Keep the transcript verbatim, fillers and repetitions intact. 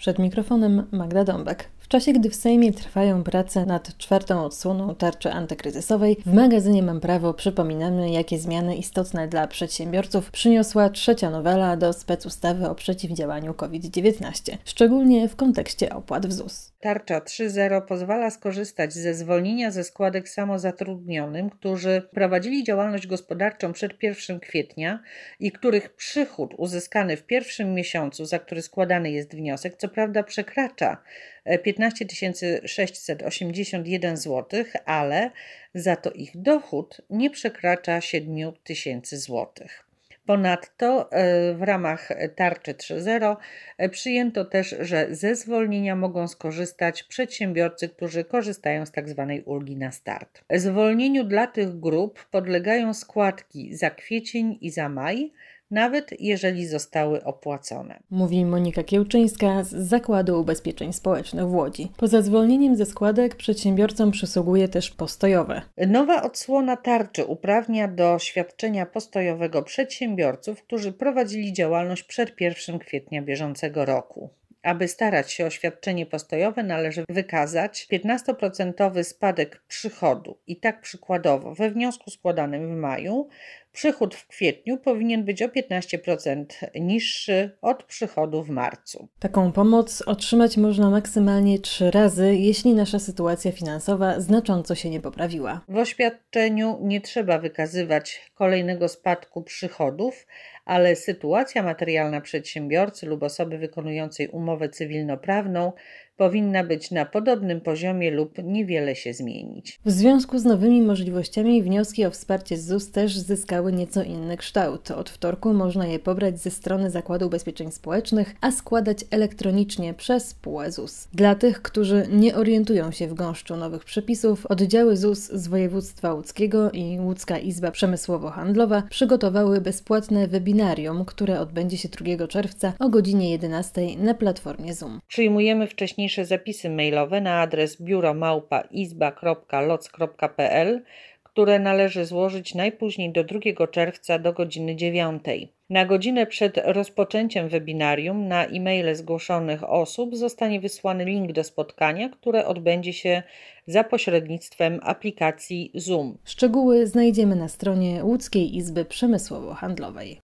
Przed mikrofonem Magda Dąbek. W czasie, gdy w Sejmie trwają prace nad czwartą odsłoną tarczy antykryzysowej, w magazynie Mam Prawo przypominamy, jakie zmiany istotne dla przedsiębiorców przyniosła trzecia nowela do specustawy o przeciwdziałaniu COVID dziewiętnaście, szczególnie w kontekście opłat w Z U S. Tarcza trzy zero pozwala skorzystać ze zwolnienia ze składek samozatrudnionym, którzy prowadzili działalność gospodarczą przed pierwszego kwietnia i których przychód uzyskany w pierwszym miesiącu, za który składany jest wniosek, co prawda przekracza piętnaście tysięcy sześćset osiemdziesiąt jeden złotych, ale za to ich dochód nie przekracza siedem tysięcy złotych. Ponadto w ramach tarczy trzy zero przyjęto też, że ze zwolnienia mogą skorzystać przedsiębiorcy, którzy korzystają z tzw. ulgi na start. Zwolnieniu dla tych grup podlegają składki za kwiecień i za maj, nawet jeżeli zostały opłacone. Mówi Monika Kiełczyńska z Zakładu Ubezpieczeń Społecznych w Łodzi. Poza zwolnieniem ze składek przedsiębiorcom przysługuje też postojowe. Nowa odsłona tarczy uprawnia do świadczenia postojowego przedsiębiorców, którzy prowadzili działalność przed pierwszego kwietnia bieżącego roku. Aby starać się o świadczenie postojowe, należy wykazać piętnastoprocentowy spadek przychodu. I tak przykładowo we wniosku składanym w maju przychód w kwietniu powinien być o piętnaście procent niższy od przychodu w marcu. Taką pomoc otrzymać można maksymalnie trzy razy, jeśli nasza sytuacja finansowa znacząco się nie poprawiła. W oświadczeniu nie trzeba wykazywać kolejnego spadku przychodów, ale sytuacja materialna przedsiębiorcy lub osoby wykonującej umowę cywilnoprawną powinna być na podobnym poziomie lub niewiele się zmienić. W związku z nowymi możliwościami wnioski o wsparcie z Z U S też zyskały nieco inny kształt. Od wtorku można je pobrać ze strony Zakładu Ubezpieczeń Społecznych, a składać elektronicznie przez P U E Z U S. Dla tych, którzy nie orientują się w gąszczu nowych przepisów, oddziały Z U S z województwa łódzkiego i Łódzka Izba Przemysłowo-Handlowa przygotowały bezpłatne webinarium, które odbędzie się drugiego czerwca o godzinie jedenastej na platformie Zoom. Przyjmujemy wcześniejsze zapisy mailowe na adres biuro małpa izba kropka loc kropka pe el, które należy złożyć najpóźniej do drugiego czerwca do godziny dziewiątej. Na godzinę przed rozpoczęciem webinarium na e-maile zgłoszonych osób zostanie wysłany link do spotkania, które odbędzie się za pośrednictwem aplikacji Zoom. Szczegóły znajdziemy na stronie Łódzkiej Izby Przemysłowo-Handlowej.